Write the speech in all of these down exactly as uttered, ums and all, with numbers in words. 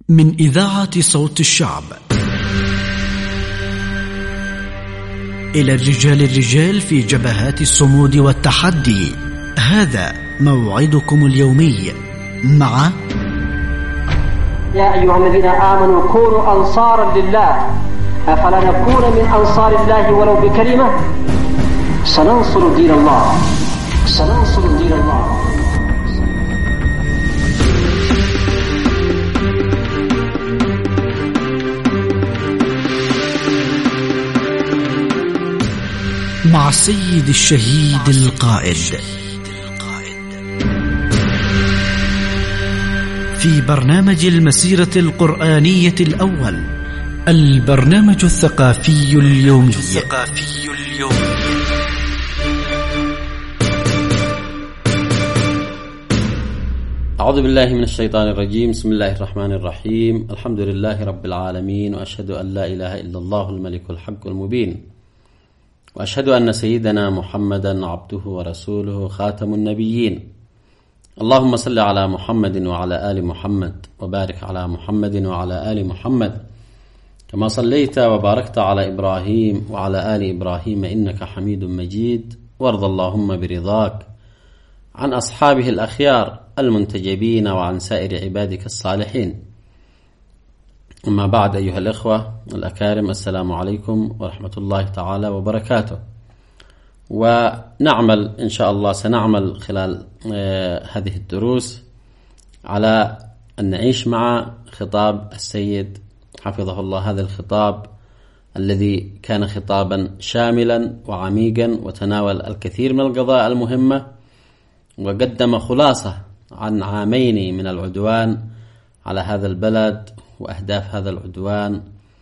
من إذاعة صوت الشعب إلى الرجال الرجال في جبهات الصمود والتحدي. هذا موعدكم اليومي مع يا أيها الذين آمنوا كونوا أنصارا لله أفلا نكون من أنصار الله ولو بكلمة. سننصر دين الله سننصر دين الله. مع السيد الشهيد القائد في برنامج المسيرة القرآنية الأول، البرنامج الثقافي اليومي. الثقافي اليومي. أعوذ بالله من الشيطان الرجيم. بسم الله الرحمن الرحيم. الحمد لله رب العالمين، وأشهد أن لا إله إلا الله الملك الحق المبين، وأشهد أن سيدنا محمدا عبده ورسوله خاتم النبيين. اللهم صل على محمد وعلى آل محمد، وبارك على محمد وعلى آل محمد كما صليت وباركت على إبراهيم وعلى آل إبراهيم إنك حميد مجيد. وارض اللهم برضاك عن أصحابه الأخيار المنتجبين وعن سائر عبادك الصالحين. أما بعد، أيها الإخوة الأكارم، السلام عليكم ورحمة الله تعالى وبركاته. ونعمل إن شاء الله سنعمل خلال هذه الدروس على أن نعيش مع خطاب السيد حفظه الله، هذا الخطاب الذي كان خطابا شاملا وعميقا وتناول الكثير من القضايا المهمة، وقدم خلاصة عن عامين من العدوان على هذا البلد وأهداف هذا العدوان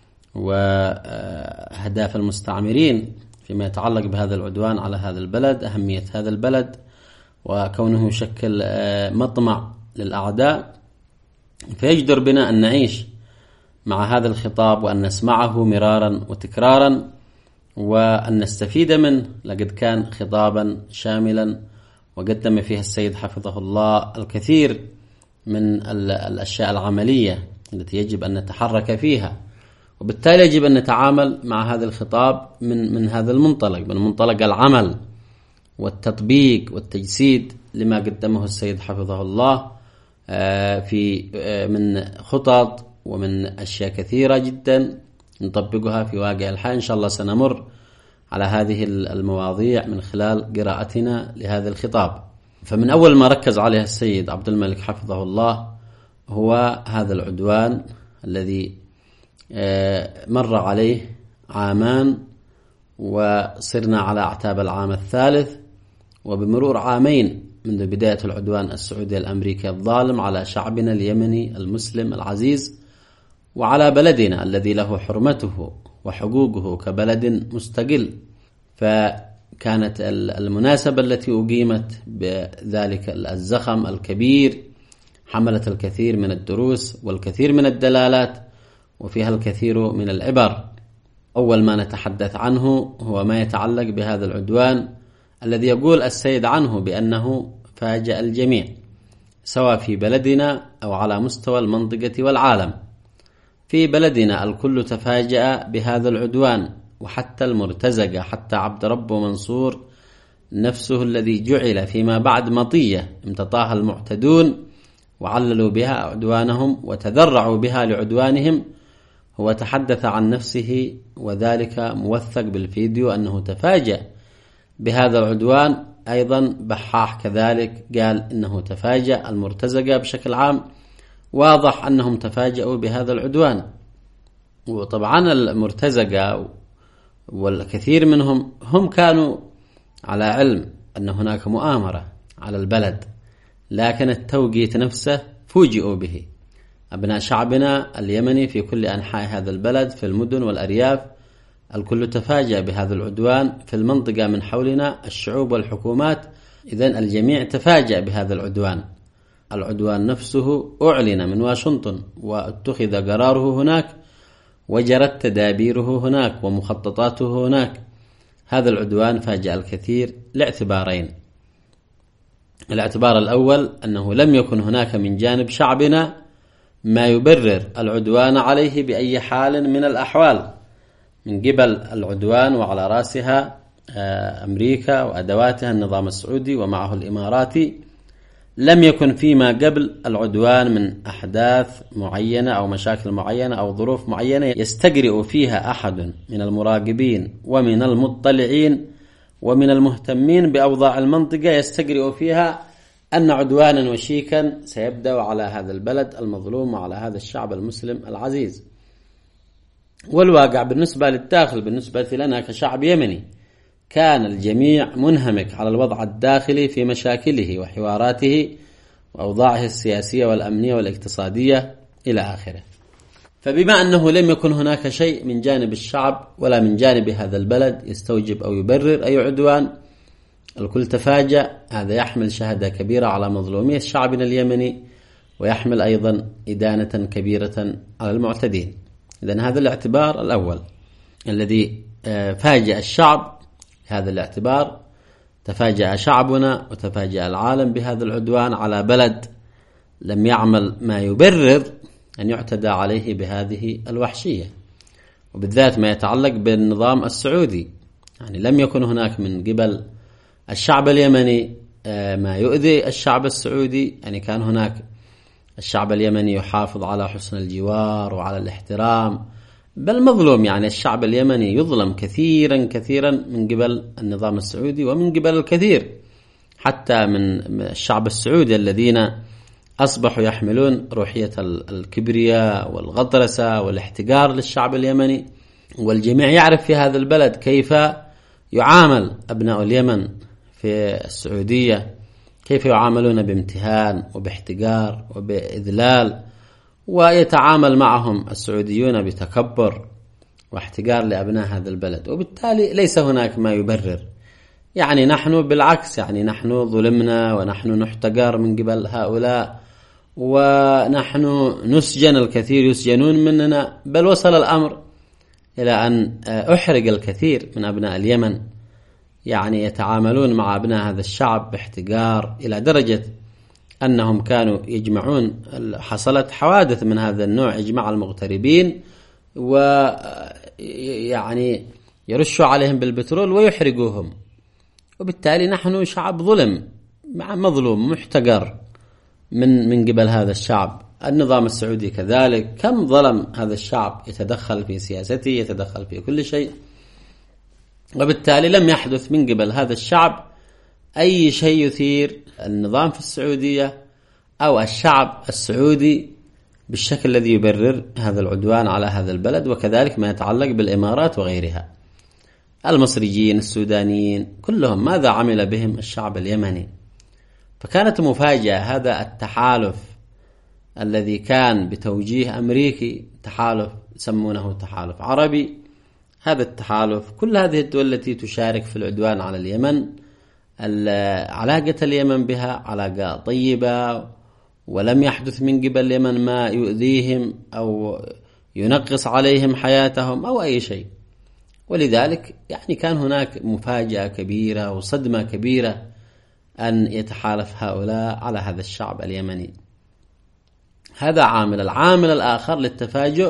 وأهداف المستعمرين فيما يتعلق بهذا العدوان على هذا البلد، أهمية هذا البلد وكونه يشكل مطمع للأعداء. فيجدر بنا أن نعيش مع هذا الخطاب وأن نسمعه مرارا وتكرارا وأن نستفيد منه، لقد كان خطابا شاملا وقدم فيها السيد حفظه الله الكثير من الأشياء العملية التي يجب أن نتحرك فيها، وبالتالي يجب أن نتعامل مع هذا الخطاب من من هذا المنطلق، من منطلق العمل والتطبيق والتجسيد لما قدمه السيد حفظه الله في من خطط ومن أشياء كثيرة جدا نطبقها في واقع الحياة. إن شاء الله سنمر على هذه المواضيع من خلال قراءتنا لهذا الخطاب. فمن أول ما ركز عليها السيد عبد الملك حفظه الله هو هذا العدوان الذي مر عليه عامان، وصرنا على أعتاب العام الثالث، وبمرور عامين منذ بداية العدوان السعودي الأمريكي الظالم على شعبنا اليمني المسلم العزيز وعلى بلدنا الذي له حرمته وحقوقه كبلد مستقل. فكانت المناسبة التي أقيمت بذلك الزخم الكبير حملت الكثير من الدروس والكثير من الدلالات وفيها الكثير من العبر. أول ما نتحدث عنه هو ما يتعلق بهذا العدوان الذي يقول السيد عنه بأنه فاجأ الجميع، سواء في بلدنا أو على مستوى المنطقة والعالم. في بلدنا الكل تفاجأ بهذا العدوان، وحتى المرتزقة، حتى عبد ربه منصور نفسه الذي جعل فيما بعد مطية امتطاها المعتدون وعللوا بها عدوانهم وتذرعوا بها لعدوانهم، هو تحدث عن نفسه وذلك موثق بالفيديو أنه تفاجأ بهذا العدوان. أيضا بحاح كذلك قال إنه تفاجأ، المرتزقة بشكل عام واضح أنهم تفاجأوا بهذا العدوان. وطبعا المرتزقة والكثير منهم هم كانوا على علم أن هناك مؤامرة على البلد، لكن التوقيت نفسه فوجئوا به. أبناء شعبنا اليمني في كل أنحاء هذا البلد في المدن والأرياف الكل تفاجأ بهذا العدوان. في المنطقة من حولنا الشعوب والحكومات، إذن الجميع تفاجأ بهذا العدوان. العدوان نفسه أعلن من واشنطن واتخذ قراره هناك وجرت تدابيره هناك ومخططاته هناك. هذا العدوان فاجأ الكثير لاعتبارين. الاعتبار الأول أنه لم يكن هناك من جانب شعبنا ما يبرر العدوان عليه بأي حال من الأحوال من قبل العدوان، وعلى رأسها أمريكا وأدواتها النظام السعودي ومعه الإماراتي، لم يكن فيما قبل العدوان من أحداث معينة أو مشاكل معينة أو ظروف معينة يستجرئ فيها أحد من المراقبين ومن المطلعين ومن المهتمين بأوضاع المنطقة يستجرئ فيها أن عدوانا وشيكا سيبدأ على هذا البلد المظلوم وعلى هذا الشعب المسلم العزيز. والواقع بالنسبة للداخل، بالنسبة لنا كشعب يمني، كان الجميع منهمك على الوضع الداخلي في مشاكله وحواراته وأوضاعه السياسية والأمنية والاقتصادية إلى آخره. فبما أنه لم يكن هناك شيء من جانب الشعب ولا من جانب هذا البلد يستوجب أو يبرر أي عدوان، الكل تفاجأ. هذا يحمل شهادة كبيرة على مظلومية شعبنا اليمني، ويحمل أيضا إدانة كبيرة على المعتدين. إذن هذا الاعتبار الأول الذي فاجأ الشعب. هذا الاعتبار تفاجأ شعبنا وتفاجأ العالم بهذا العدوان على بلد لم يعمل ما يبرر أن يعتدى عليه بهذه الوحشية، وبالذات ما يتعلق بالنظام السعودي. يعني لم يكن هناك من قبل الشعب اليمني ما يؤذي الشعب السعودي. يعني كان هناك الشعب اليمني يحافظ على حسن الجوار وعلى الاحترام، بل مظلوم. يعني الشعب اليمني يظلم كثيرا كثيرا من قبل النظام السعودي ومن قبل الكثير حتى من الشعب السعودي الذين أصبحوا يحملون روحية الكبرياء والغطرسة والاحتقار للشعب اليمني. والجميع يعرف في هذا البلد كيف يعامل أبناء اليمن في السعودية، كيف يعاملون بامتهان وباحتقار وبإذلال، ويتعامل معهم السعوديون بتكبر واحتقار لأبناء هذا البلد. وبالتالي ليس هناك ما يبرر. يعني نحن بالعكس، يعني نحن ظلمنا ونحن نحتقر من قبل هؤلاء، ونحن نسجن، الكثير يسجنون مننا، بل وصل الأمر إلى أن أحرق الكثير من أبناء اليمن. يعني يتعاملون مع أبناء هذا الشعب باحتقار إلى درجة أنهم كانوا يجمعون، حصلت حوادث من هذا النوع، يجمع المغتربين ويعني يرشوا عليهم بالبترول ويحرقوهم. وبالتالي نحن شعب ظلم مع مظلوم محتقر من من قبل هذا الشعب. النظام السعودي كذلك كم ظلم هذا الشعب، يتدخل في سياسته، يتدخل في كل شيء. وبالتالي لم يحدث من قبل هذا الشعب أي شيء يثير النظام في السعودية أو الشعب السعودي بالشكل الذي يبرر هذا العدوان على هذا البلد. وكذلك ما يتعلق بالإمارات وغيرها. المصريين، السودانيين، كلهم ماذا عمل بهم الشعب اليمني؟ فكانت مفاجأة هذا التحالف الذي كان بتوجيه أمريكي، تحالف يسمونه تحالف عربي. هذا التحالف كل هذه الدول التي تشارك في العدوان على اليمن، علاقة اليمن بها علاقة طيبة، ولم يحدث من قبل اليمن ما يؤذيهم أو ينقص عليهم حياتهم أو أي شيء. ولذلك يعني كان هناك مفاجأة كبيرة وصدمة كبيرة أن يتحالف هؤلاء على هذا الشعب اليمني. هذا عامل. العامل الآخر للتفاجؤ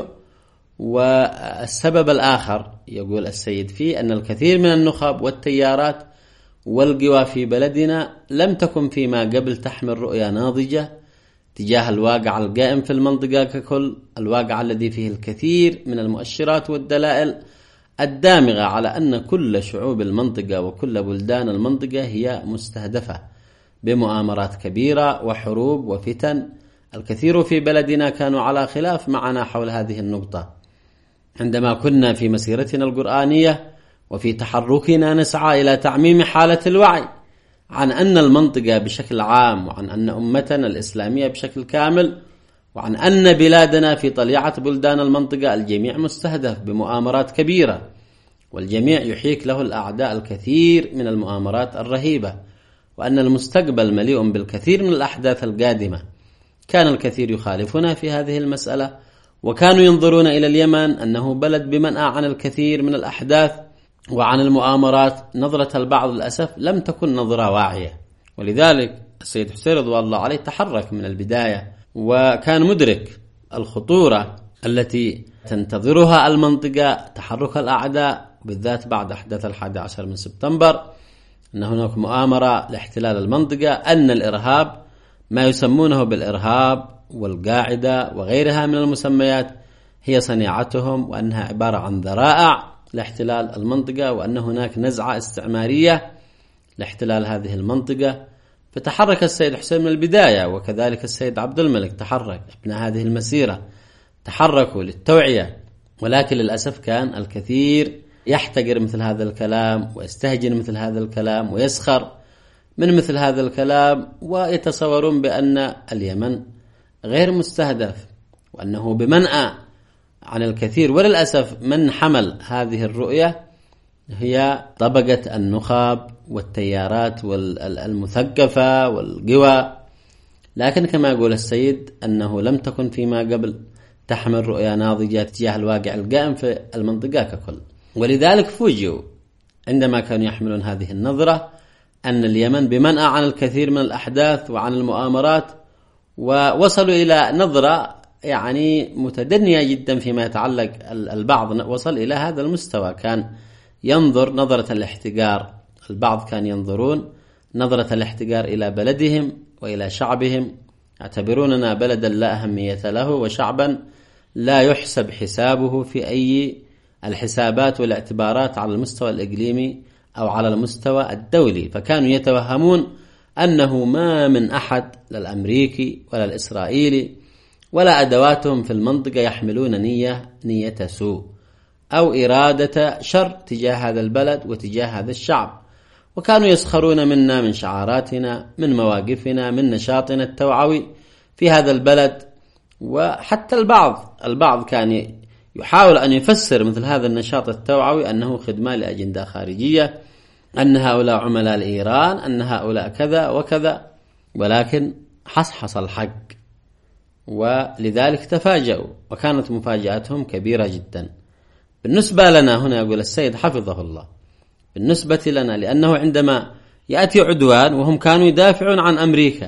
والسبب الآخر يقول السيد فيه أن الكثير من النخب والتيارات والقوى في بلدنا لم تكن فيما قبل تحمل رؤية ناضجة تجاه الواقع القائم في المنطقة ككل، الواقع الذي فيه الكثير من المؤشرات والدلائل الدامغة على أن كل شعوب المنطقة وكل بلدان المنطقة هي مستهدفة بمؤامرات كبيرة وحروب وفتن. الكثير في بلدنا كانوا على خلاف معنا حول هذه النقطة عندما كنا في مسيرتنا القرآنية وفي تحركنا نسعى إلى تعميم حالة الوعي عن أن المنطقة بشكل عام، وعن أن أمتنا الإسلامية بشكل كامل، وعن أن بلادنا في طليعة بلدان المنطقة الجميع مستهدف بمؤامرات كبيرة، والجميع يحيك له الأعداء الكثير من المؤامرات الرهيبة، وأن المستقبل مليء بالكثير من الأحداث القادمة. كان الكثير يخالفنا في هذه المسألة، وكانوا ينظرون إلى اليمن أنه بلد بمنأى عن الكثير من الأحداث وعن المؤامرات. نظرة البعض للأسف لم تكن نظرة واعية. ولذلك السيد حسين رضوان الله عليه تحرك من البداية، وكان مدرك الخطورة التي تنتظرها المنطقة، تحرك الأعداء بالذات بعد أحداث الحادي عشر من سبتمبر، أن هناك مؤامرة لاحتلال المنطقة، أن الإرهاب ما يسمونه بالإرهاب والقاعدة وغيرها من المسميات هي صنيعتهم، وأنها عبارة عن ذرائع لاحتلال المنطقة، وأن هناك نزعة استعمارية لاحتلال هذه المنطقة. فتحرك السيد حسين من البداية، وكذلك السيد عبد الملك تحرك، ابناء هذه المسيرة تحركوا للتوعية، ولكن للأسف كان الكثير يحتقر مثل هذا الكلام ويستهجن مثل هذا الكلام ويسخر من مثل هذا الكلام، ويتصورون بأن اليمن غير مستهدف وأنه بمنأى عن الكثير. وللأسف من حمل هذه الرؤية هي طبقة النخب والتيارات المثقفة والقوى، لكن كما يقول السيد أنه لم تكن فيما قبل تحمل رؤية ناضجة تجاه الواقع القائم في المنطقة ككل. ولذلك فوجئوا عندما كانوا يحملون هذه النظرة أن اليمن بمنأى عن الكثير من الأحداث وعن المؤامرات، ووصلوا إلى نظرة يعني متدنية جدا فيما يتعلق. البعض وصل إلى هذا المستوى، كان ينظر نظرة الاحتقار. البعض كان ينظرون نظرة الاحتقار إلى بلدهم وإلى شعبهم، يعتبروننا بلدا لا أهمية له وشعبا لا يحسب حسابه في أي الحسابات والاعتبارات على المستوى الإقليمي أو على المستوى الدولي. فكانوا يتوهمون أنه ما من أحد لا الأمريكي ولا الإسرائيلي ولا أدواتهم في المنطقة يحملون نية نية سوء أو إرادة شر تجاه هذا البلد وتجاه هذا الشعب. وكانوا يسخرون منا، من شعاراتنا، من مواقفنا، من نشاطنا التوعوي في هذا البلد. وحتى البعض البعض كان يحاول أن يفسر مثل هذا النشاط التوعوي أنه خدمة لأجندة خارجية، أن هؤلاء عملاء لإيران، أن هؤلاء كذا وكذا، ولكن حصحص الحق، ولذلك تفاجأوا، وكانت مفاجأتهم كبيرة جدا. بالنسبة لنا هنا يقول السيد حفظه الله، بالنسبة لنا، لأنه عندما يأتي عدوان وهم كانوا يدافعون عن أمريكا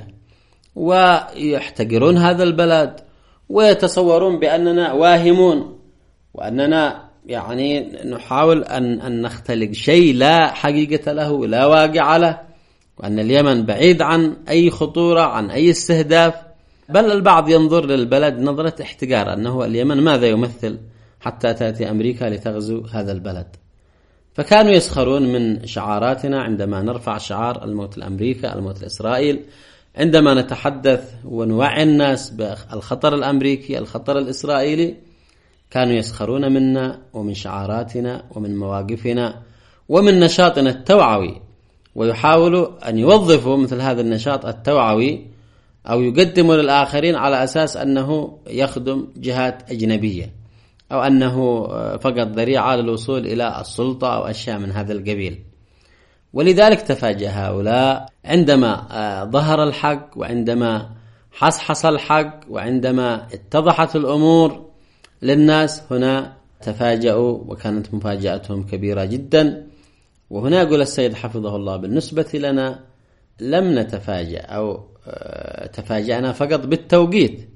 ويحتقرون هذا البلد ويتصورون بأننا واهمون وأننا يعني نحاول أن, أن نختلق شيء لا حقيقة له لا واقع له، وأن اليمن بعيد عن أي خطورة، عن أي استهداف، بل البعض ينظر للبلد نظرة احتقار، أنه اليمن ماذا يمثل حتى تأتي أمريكا لتغزو هذا البلد. فكانوا يسخرون من شعاراتنا عندما نرفع شعار الموت لأمريكا، الموت لإسرائيل، عندما نتحدث ونوعي الناس بالخطر الأمريكي، الخطر الإسرائيلي، كانوا يسخرون منا ومن شعاراتنا ومن مواقفنا ومن نشاطنا التوعوي، ويحاولوا أن يوظفوا مثل هذا النشاط التوعوي أو يقدموا للآخرين على أساس أنه يخدم جهات أجنبية، أو أنه فقط ذريعة للوصول إلى السلطة أو أشياء من هذا القبيل. ولذلك تفاجأ هؤلاء عندما ظهر الحق، وعندما حصحص الحق، وعندما اتضحت الأمور للناس، هنا تفاجأوا وكانت مفاجأتهم كبيرة جدا. وهنا يقول السيد حفظه الله: بالنسبة لنا لم نتفاجأ، أو تفاجأنا فقط بالتوقيت،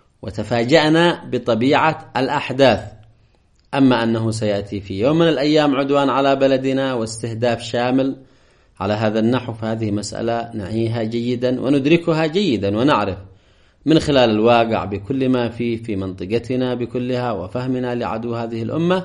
وتفاجأنا بطبيعة الأحداث. أما أنه سيأتي في يوم من الأيام عدوان على بلدنا واستهداف شامل على هذا النحو، فهذه مسألة نعيها جيدا وندركها جيدا، ونعرف من خلال الواقع بكل ما فيه في منطقتنا بكلها وفهمنا لعدو هذه الأمة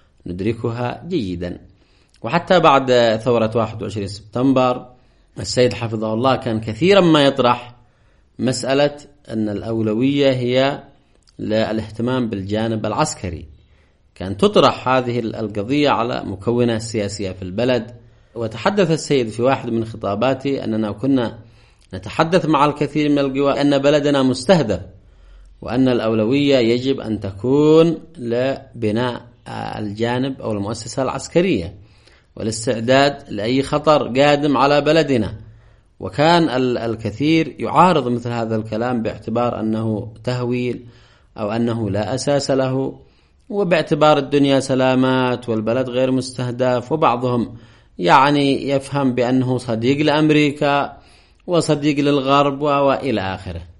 ندركها جيدا. وحتى بعد ثورة واحد وعشرين سبتمبر السيد حفظه الله كان كثيرا ما يطرح مسألة أن الأولوية هي للاهتمام بالجانب العسكري. كان تطرح هذه القضية على مكونات سياسية في البلد. وتحدث السيد في واحد من خطاباته أننا كنا نتحدث مع الكثير من القوى أن بلدنا مستهدف، وأن الأولوية يجب أن تكون لبناء الجانب أو المؤسسة العسكرية والاستعداد لأي خطر قادم على بلدنا. وكان الكثير يعارض مثل هذا الكلام باعتبار أنه تهويل أو أنه لا أساس له، وباعتبار الدنيا سلامات والبلد غير مستهدف. وبعضهم يعني يفهم بأنه صديق لأمريكا وصديق للغرب وإلى آخره.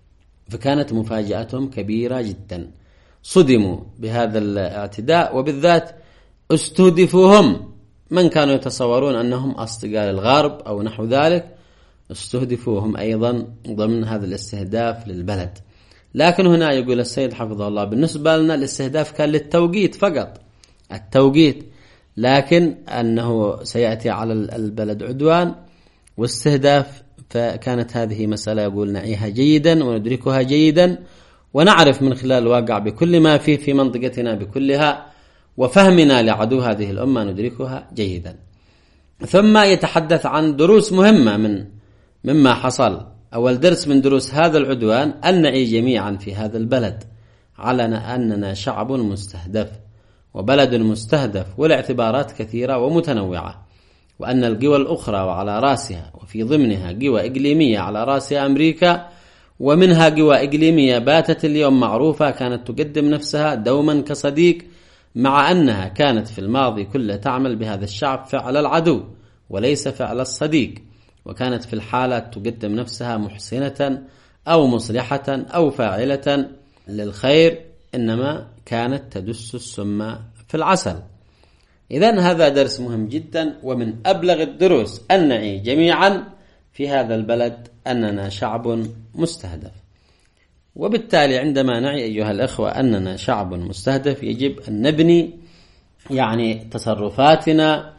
فكانت مفاجأتهم كبيرة جدا، صدموا بهذا الاعتداء، وبالذات استهدفوا هم من كانوا يتصورون أنهم أصدقاء الغرب أو نحو ذلك، استهدفوا هم أيضا ضمن هذا الاستهداف للبلد. لكن هنا يقول السيد حفظه الله بالنسبة لنا الاستهداف كان للتوقيت فقط، التوقيت، لكن أنه سيأتي على البلد عدوان واستهداف، فكانت هذه مسألة يقول نعيها جيدا وندركها جيدا، ونعرف من خلال الواقع بكل ما فيه في منطقتنا بكلها، وفهمنا لعدو هذه الأمة ندركها جيدا. ثم يتحدث عن دروس مهمة من مما حصل. أول درس من دروس هذا العدوان أن نعي جميعا في هذا البلد على أننا شعب مستهدف وبلد مستهدف، والاعتبارات كثيرة ومتنوعة، وأن القوى الأخرى وعلى رأسها وفي ضمنها قوى إقليمية على رأسها أمريكا، ومنها قوى إقليمية باتت اليوم معروفة كانت تقدم نفسها دوما كصديق، مع أنها كانت في الماضي كله تعمل بهذا الشعب فعل العدو وليس فعل الصديق، وكانت في الحالة تقدم نفسها محسنة أو مصلحة أو فاعلة للخير، إنما كانت تدس السم في العسل. إذن هذا درس مهم جدا، ومن أبلغ الدروس أن نعي جميعا في هذا البلد أننا شعب مستهدف. وبالتالي عندما نعي أيها الأخوة أننا شعب مستهدف يجب أن نبني يعني تصرفاتنا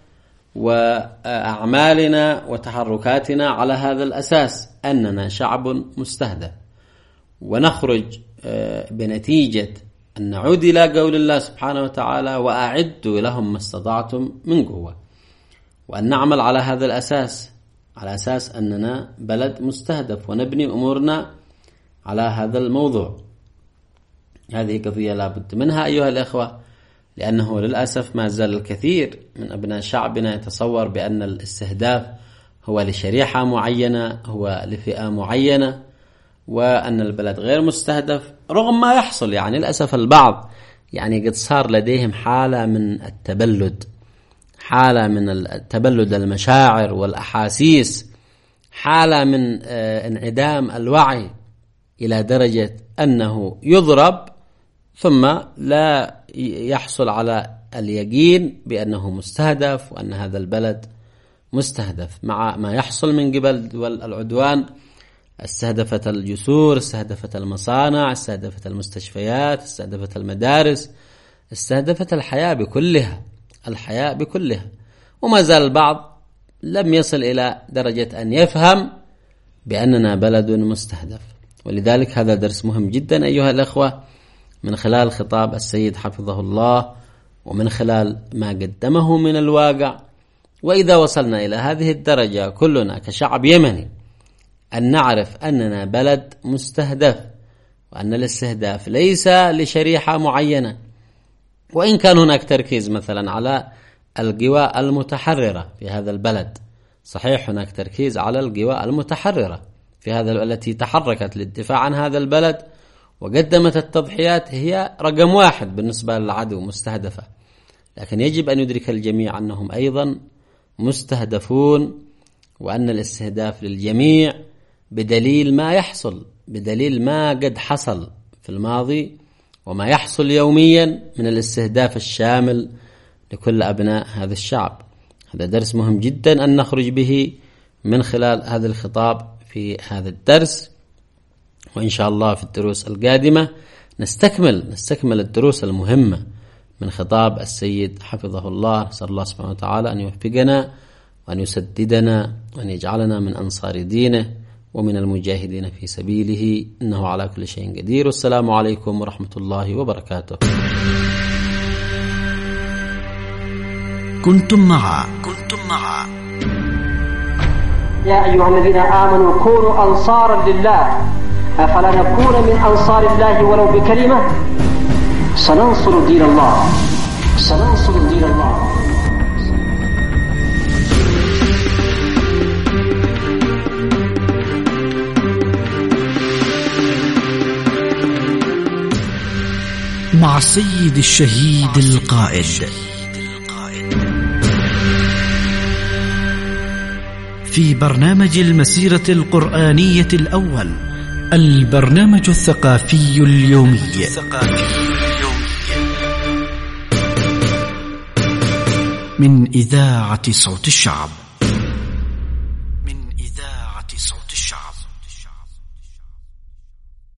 وأعمالنا وتحركاتنا على هذا الأساس أننا شعب مستهدف، ونخرج بنتيجة أن نعود إلى قول الله سبحانه وتعالى وأعدوا لهم ما استطعتم من قوة، وأن نعمل على هذا الأساس، على أساس أننا بلد مستهدف، ونبني أمورنا على هذا الموضوع. هذه قضية لا بد منها أيها الأخوة، لأنه للأسف ما زال الكثير من أبناء شعبنا يتصور بأن الاستهداف هو لشريحة معينة، هو لفئة معينة، وأن البلد غير مستهدف، رغم ما يحصل. يعني للأسف البعض يعني قد صار لديهم حالة من التبلد، حالة من التبلد المشاعر والأحاسيس، حالة من انعدام الوعي إلى درجة أنه يضرب ثم لا يحصل على اليقين بأنه مستهدف وأن هذا البلد مستهدف، مع ما يحصل من قبل دول العدوان. استهدفت الجسور، استهدفت المصانع، استهدفت المستشفيات، استهدفت المدارس، استهدفت الحياة بكلها، الحياة بكلها. وما زال البعض لم يصل إلى درجة أن يفهم بأننا بلد مستهدف. ولذلك هذا درس مهم جدا أيها الأخوة، من خلال خطاب السيد حفظه الله ومن خلال ما قدمه من الواقع. وإذا وصلنا إلى هذه الدرجة كلنا كشعب يمني أن نعرف أننا بلد مستهدف، وأن الاستهداف ليس لشريحة معينة، وإن كان هناك تركيز مثلا على القوى المتحررة في هذا البلد، صحيح هناك تركيز على القوى المتحررة في هذا التي تحركت للدفاع عن هذا البلد وقدمت التضحيات، هي رقم واحد بالنسبة للعدو مستهدفة، لكن يجب أن يدرك الجميع أنهم أيضا مستهدفون، وأن الاستهداف للجميع بدليل ما يحصل، بدليل ما قد حصل في الماضي وما يحصل يوميا من الاستهداف الشامل لكل أبناء هذا الشعب. هذا درس مهم جدا أن نخرج به من خلال هذا الخطاب في هذا الدرس، وإن شاء الله في الدروس القادمة نستكمل نستكمل الدروس المهمة من خطاب السيد حفظه الله. نسأل الله سبحانه وتعالى أن يوفقنا وأن يسددنا وأن يجعلنا من أنصار دينه ومن المجاهدين في سبيله، إنه على كل شيء قدير. والسلام عليكم ورحمة الله وبركاته. كنتم مع كنتم مع يا أيها الذين آمنوا كونوا أنصارا لله، أفلا نكون من أنصار الله ولو بكلمة؟ سننصر دين الله، سننصر دين الله. مع السيد الشهيد القائد في برنامج المسيرة القرآنية الأول البرنامج الثقافي اليومي من إذاعة صوت الشعب من إذاعة صوت الشعب